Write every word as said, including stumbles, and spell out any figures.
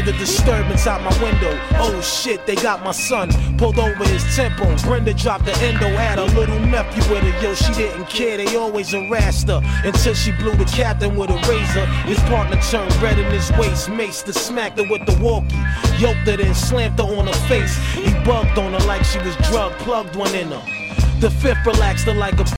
the disturbance out my window. Oh shit, they got my son. Pulled over his tempo. Brenda dropped the endo. Had a little nephew with her. Yo, she didn't care. They always harassed her until she blew the captain with a razor. His partner turned red in his waist. Maced her, smacked her with the walkie. Yoked her, then slammed her on her face. He bugged on her like she was drug plugged one in her. The fifth relaxed her like a